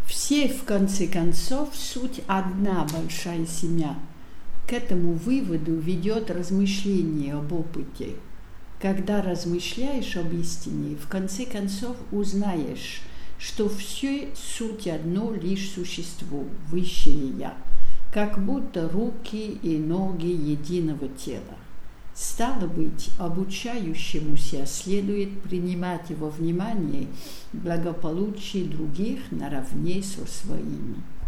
Все, в конце концов, суть одна большая семья. К этому выводу ведет размышление об опыте. Когда размышляешь об истине, в конце концов узнаешь, что все суть одно лишь существо, высшее Я, как будто руки и ноги единого тела. Стало быть, обучающемуся следует принимать во внимание благополучие других наравне со своими.